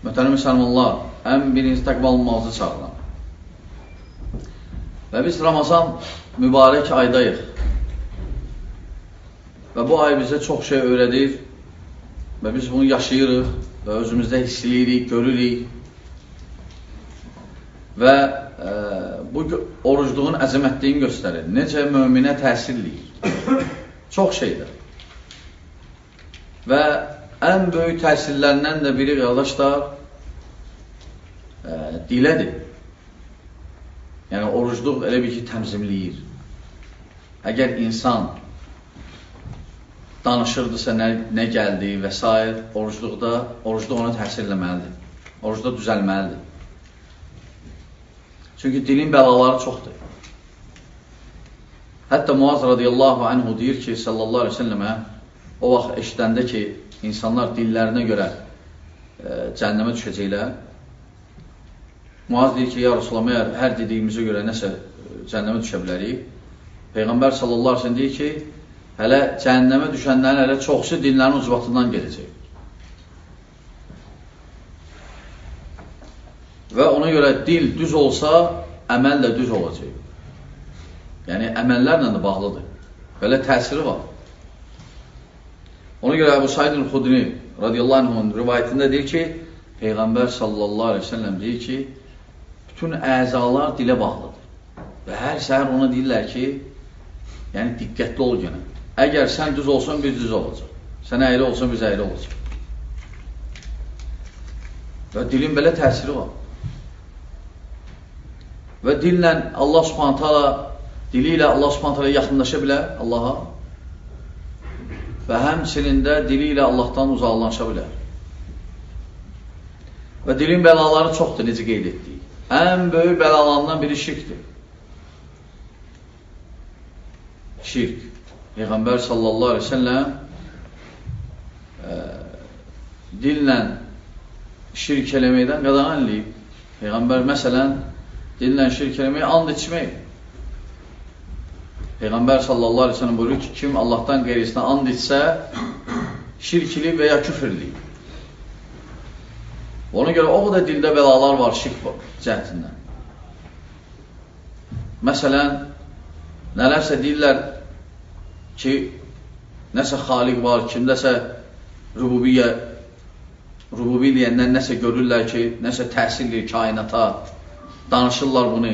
Möhtərəm müsəlmanlar, ən birinci təqva olmamızı çağıran. Və biz Ramazan mübarək aydayıq. Və bu ay bizə çox şey öyrədir və biz bunu yaşayırıq və özümüzdə hiss edirik, görürük. Və bu orucluğun əzəmətliyini göstərir. Necə möminə təsirləyir. Çox şeydir. Və ən böyük təsirlərindən də biri, qardaşlar, dilədir. Yəni, orucluq elə bir ki, təmzimləyir. Əgər insan danışırdısa, nə gəldi və s. orucluq ona təsir eləməlidir. Orucluq düzəlməlidir. Çünki dilin bəlaları çoxdur. Hətta Muaz radiyallahu anhu deyir ki, sallallahu aleyhi ve sellemə, o vaxt eşidəndə ki, insanlar dillərinə görə cəhənnəmə düşəcəklər. Muaz deyir ki, ya Rasulallah, hər dediyimizə görə nəsə cəhənnəmə düşə bilərik. Peyğəmbər sallallahu aleyhi ve sellem deyir ki, hələ cəhənnəmə düşənlərin hələ çoxsu dinlərin ucbatından gedəcək. Və ona görə dil düz olsa, əməl də düz olacaq. Yəni, əməllərlə də bağlıdır. Belə təsiri var. Ona görə Əbu Said el-Xudri radiyallahu anh'ın rivayətində deyir ki, Peyğəmbər sallallahu aleyhi ve sellem deyir ki, bütün əzalar dilə bağlıdır. Və hər səhər ona deyirlər ki, yəni diqqətli ol gənə. Əgər sən düz olsan, biz düz olacaq. Sən əyri olsan, biz əyri olacaq. Və dilin belə təsiri var. Və dillə Allah subhanət hala, dili ilə Allah subhanət hala yaxınlaşa bilər Allaha. Və həmçinin də dili ilə Allahdan uzaqlaşa bilər. Və dilin bəlaları çoxdur, necə qeyd etdik. Ən böyük bəlalarından biri şirkdir. Şirk. Peyğəmbər sallallahu aleyhi ve sellem dillə şirk eləməkdən qadağan eləyib. Peyğəmbər məsələn dillə şirk eləmək, and içmək. Peyğəmbər sallallahu aleyhi ve sellem buyurur ki, kim Allahdan qeyrisinə and içsə, şirkli və ya küfürlü. Ona görə o da dildə bəlalar var şirk cəhətindən. Məsələn, nələrsə deyirlər ki, nəsə xaliq var, kimdəsə rububiyyə deyəndən nəsə görürlər ki, nəsə təsirlir kainata, danışırlar bunu.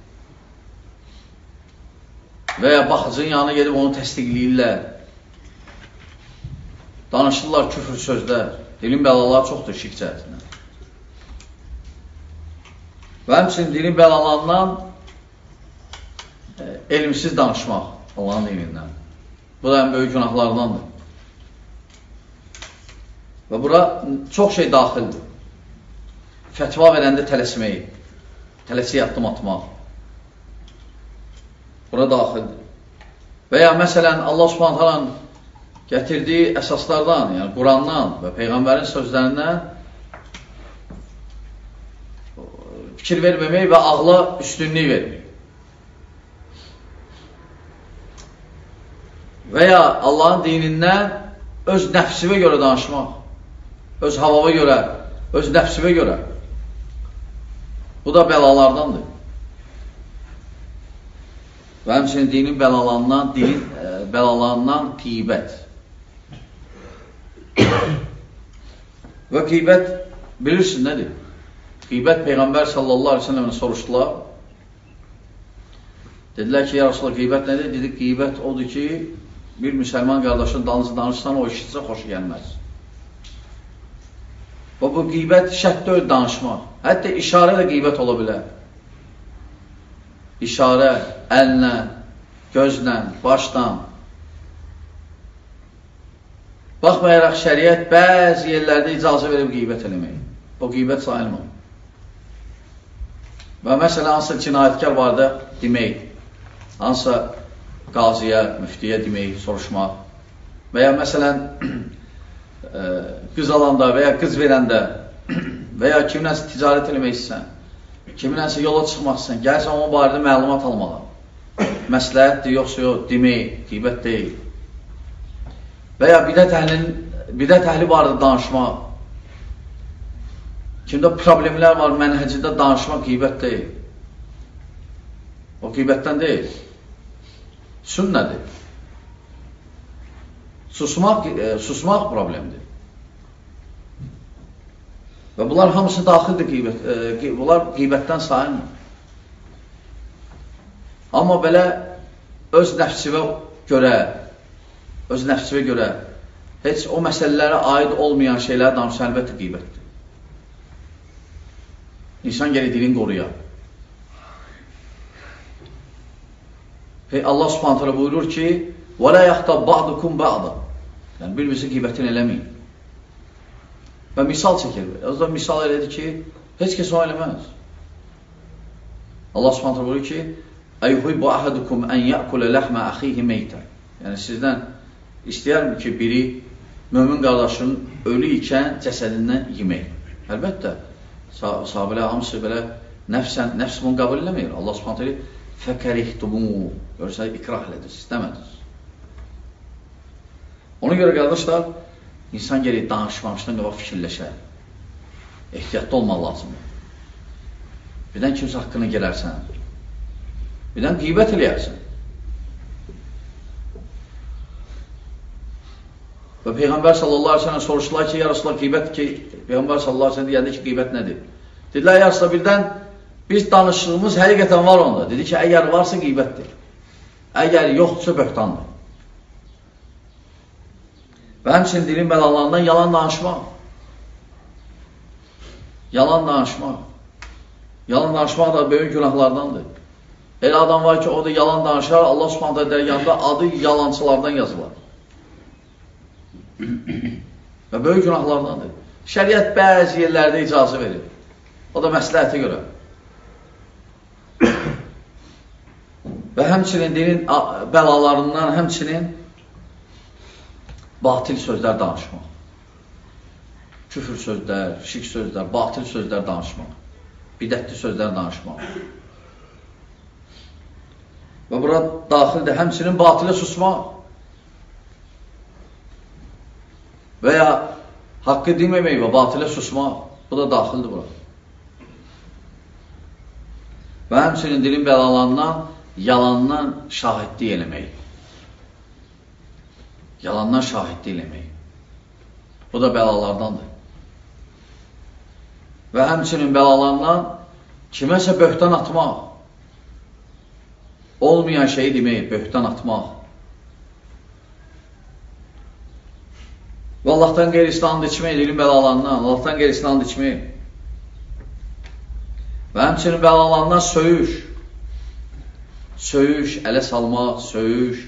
Və ya baxıcının yanına gedib onu təsdiqləyirlər. Danışırlar küfür sözlər. Dilin bəlaları çoxdur şirk cəhətindən. Və həmçinin dilin bəlalarından elmsiz danışmaq Allahın dinindən. Bu da ən böyük günahlardandır. Və bura çox şey daxildir. Fətva verəndə tələsmək, tələsik addım atmaq. Bura daxildir. Və ya məsələn, Allah subhanət hələ gətirdiyi əsaslardan, yəni Qurandan və Peyğəmbərin sözlərindən fikir verməmək və ağla üstünlük vermək. Və ya Allahın dinindən öz nəfsivə görə danışmaq, öz havava görə, öz nəfsivə görə. Bu da bəlalardandır. Və həmçinin dinin bəlalarından qeybət. Və qeybət bilirsin nədir? Qeybət Peyğəmbər sallallahu aleyhi ve sellem'ə soruşdular. Dedilər ki, ya Rasulullah, qeybət nədir? Dedik, qeybət odur ki, bir müsəlman qardaşın dalınca danışsan, o işitsə xoşu gəlməz. Və bu qeybət şərt deyil danışmaq. Hətta işarə də qeybət ola bilər. İşarə, əllə, gözlə, başdan. Baxmayaraq şəriət bəzi yerlərdə icazə verib qeybət eləmək. O qeybət sayılmır. Və məsələn, hansısa cinayətkar var da demək, hansısa qaziyə, müftiyə demək, soruşmaq. Və ya məsələn, qız alanda və ya qız verəndə və ya kiminləsə ticarət eləmək istəsən, kiminləsə yola çıxmaq istəsən, gəlsən onun barədə məlumat almağa. Məsləhətdir, yoxsa yox, demək, qeybət deyil. Və ya bidət əhli barədə danışmaq. Kimdə problemlər var, mənhəcində danışmaq qeybət deyil. O qeybətdən deyil. Sünnədir. Susmaq problemdir. Və bunlar hamısı daxildir qeybət. Bunlar qeybətdən sayılmır. Amma belə öz nəfsivə görə heç o məsələlərə aid olmayan şeylər danışsa əlbəttə qeybətdir. İnsan gəlir dilini qoruyar. Allah Subhanahu taala buyurur ki: "Və la yahtab ba'dukum ba'da." Yəni bir-birinizin qeybətini eləməyin. Və misal çəkir. O da misal elədir ki, heç kəs o eləməz. Allah Subhanahu taala buyurur ki: "Ayuhibbu ahadukum an ya'kula lahma akhihi maytan." Yəni sizdən istəyərmi ki, biri mömin qardaşının ölü ikən cəsədindən yemək? Əlbəttə, sahabələr hamısı belə nəfs bunu qəbul eləmir. Allah Subhanahu taala fəkərihtumu, görürsəniz, ikrah elədir, istəmədiniz. Ona görə qardaşlar, insan gəlir danışmamışdan qabaq fikirləşər. Ehtiyatlı olmaq lazımdır. Birdən kimsə haqqını gələrsən, birdən qeybət eləyərsən. Və Peyğəmbər sallallahu aleyhi ve sellem soruşdular ki, ya Rasulullah qeybət ki, Peyğəmbər sallallahu aleyhi ve sellem deyəndə ki, qeybət nədir? Dedilər, ya Rasulullah, birdən biz danışdığımız həqiqətən var onda. Dedi ki, əgər varsa qeybətdir. Əgər yoxdursa böhtandır. Və həmçinin dilin bəlalarından yalan danışmaq. Yalan danışmaq. Yalan danışmaq da böyük günahlardandır. Elə adam var ki, o da yalan danışar, Allah Subhanahu dərgahında adı yalancılardan yazılar. Və böyük günahlardandır. Şəriət bəzi yerlərdə icazə verir. O da məsləhətə görə. Və həmçinin dinin bəlalarından həmçinin batil sözlər danışmaq. Küfür sözlər, şirk sözlər, batil sözlər danışmaq. Bidətli sözlər danışmaq. Və bura daxildir həmçinin batilə susmaq. Və ya haqqı deməmək və batilə susmaq. Bu da daxildir bura. Və həmçinin dilin bəlalarından yalandan şahidlik eləmək. Yalandan şahidlik eləmək. Bu da bəlalardandır. Və həmçinin bəlalarından kiməsə böhtan atmaq. Olmayan şeyi demək, böhtan atmaq. Və Allahdan qeyri-İslamda içmək, dilin bəlalarından, Allahdan qeyri-İslamda içmək. Və həmçinin bəlalarından söyüş. Söyüş, ələ salmaq, söyüş.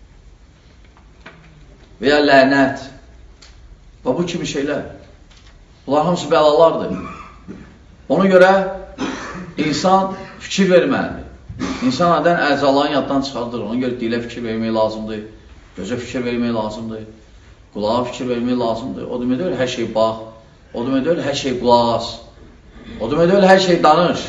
Və ya lənət. Və bu kimi şeylər. Bunlar hamısı bəlalardır. Ona görə insan fikir verməlidir. İnsan adən əzaların yaddan çıxardır. Ona görə dilə fikir vermək lazımdır. Gözə fikir vermək lazımdır. Qulağa fikir vermək lazımdır. O demək deyil, hər şey bax. O demək deyil, hər şey qulaq as. O demək deyil, hər şey danış.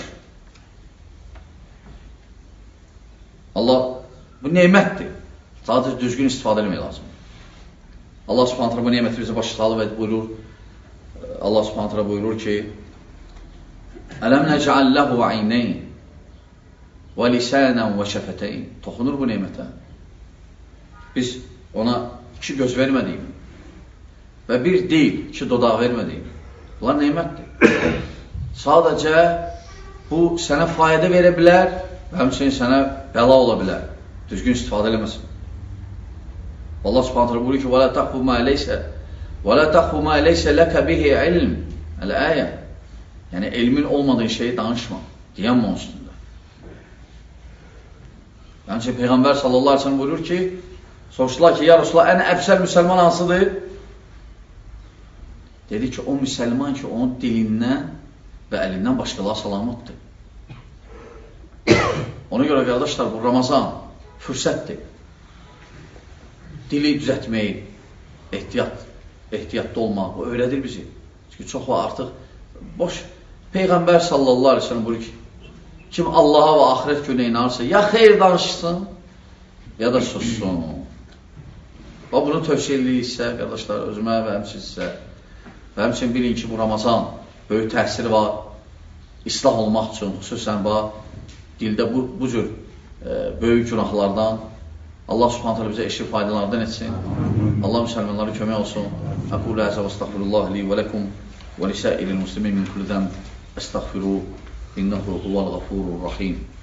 Allah, bu nemətdir. Sadəcə düzgün istifadə etmək lazımdır. Allah Subhanahu taala bu neməti bizə başa salıb və buyurur. Allah Subhanahu taala buyurur ki: "Ələm nec'al lehu aynayn və lisanan və şəfətəyn." Toxunur bu nemətə. Biz ona iki göz vermədik və bir dil, iki dodaq vermədik. Bunlar nemətdir. Sadəcə bu sənə fayda verə bilər və həmçinin sənə bəla ola bilər. Düzgün istifadə eləməsin. Allah Subhanahu taala buyurur ki: "Və la taqfu ma laysa laka bihi ilm." Əl-ayə. Yəni elmin olmadığı şeyi danışma. Deyən onun üstündə. Yəni Peyğəmbər sallallahu əleyhi və səlləm buyurur ki, soruşdular ki, ya Rasulullah, ən əfsəl müsəlman hansıdır? Dedi ki, o müsəlman ki, onun dilindən və əlindən başqaları salamatdır. Ona görə qardaşlar, bu Ramazan fürsətdir. Dili düzətmək, ehtiyatlı olmaq, bu öyrədir bizi. Çünki çox var artıq boş. Peyğəmbər sallallahu aleyhi ve sellem buyurur ki, kim Allaha və axirət günə inanırsa, ya xeyr danışsın, ya da sussun. Və bunu tövsiyə ediriksə, qardaşlar, özümə və həmçinizsə, və həmçin bilin ki, bu Ramazan böyük təsiri var. İslah olmaq üçün, xüsusən dildə bu cür böyük günahlardan Allah subhanət hələ bizə eşi faydalardan etsin. Allah müsəlmanlara kömək olsun. Əqulu əzə və estəğfirullah li və ləkum və lisəiril muslimin min kullidən estəğfiru innəhu huvəl-ğafurur-rahim.